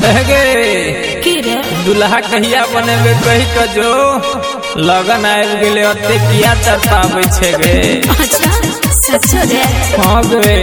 दुल्हा कहिया बनेबे कही क जो लगन आबि गेले ओते किया चढ़ाबै छे गे। अच्छा सच्चो रे। हां गे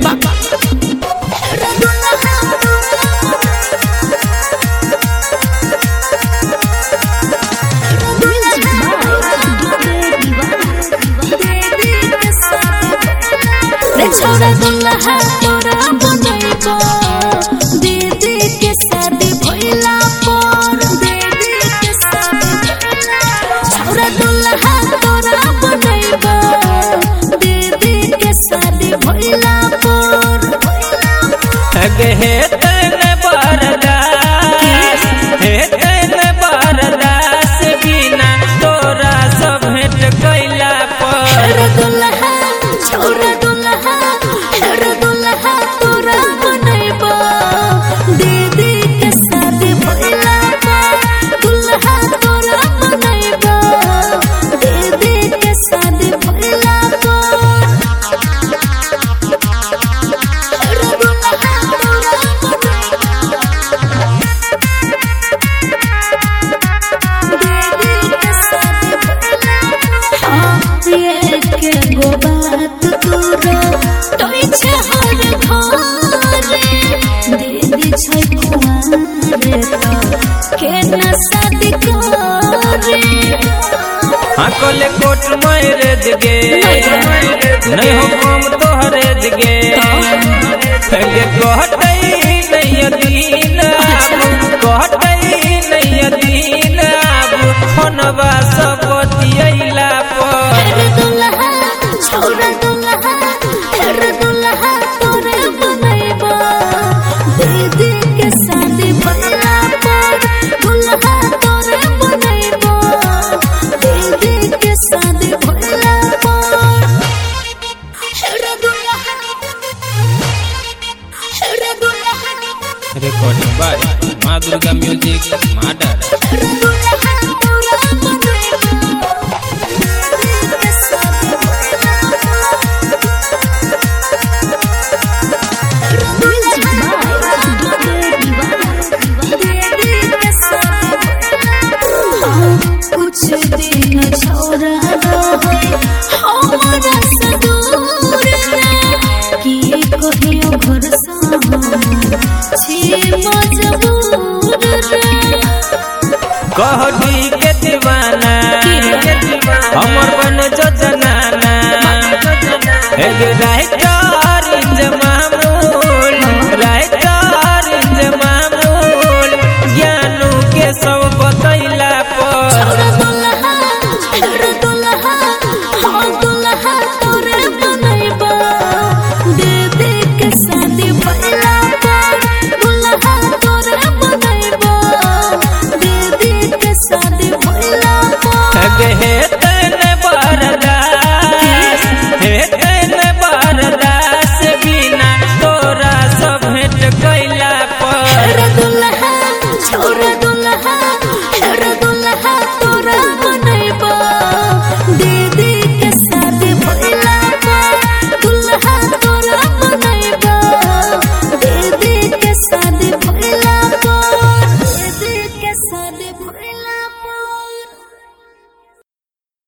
छोरा दुल्हा तोरा बनैबो दीदी के शादी भइला पर दीदी के शादी छोरा दुल्हा तोरा बनैबो दीदी के शादी भइला पर गे हेतने बरदास हेतने बरदास बिना तोरा सब भेंट कैला पर दुल्हा छोरा दुल्हा तोरा बनैबो दीदी के शादी भइला पर दुल्हा तोरा बनैबो दीदी के शादी भइला पर दीदी छै कुंवारे के न शादी करे। हाँ कोले कोट मैरेज गे नहीं हो कम तोहरे गे कहते नहीं दीन कहते नहीं दीन फोनवा सब बतियैला पर दुल्हा छोरा दुल्हा तोरे बनैबो दीदी के शादी भइला पर दुल्हा तोरे बनैबो दीदी के शादी भइला पर रिकॉर्डिंग बाय माँ दुर्गा म्यूजिक माडा। कुछ दिन छोरा हमरा से दूर की कहियो घर छी मजबूर कहडी के दीवाना हमर बन जो जनाना एक रात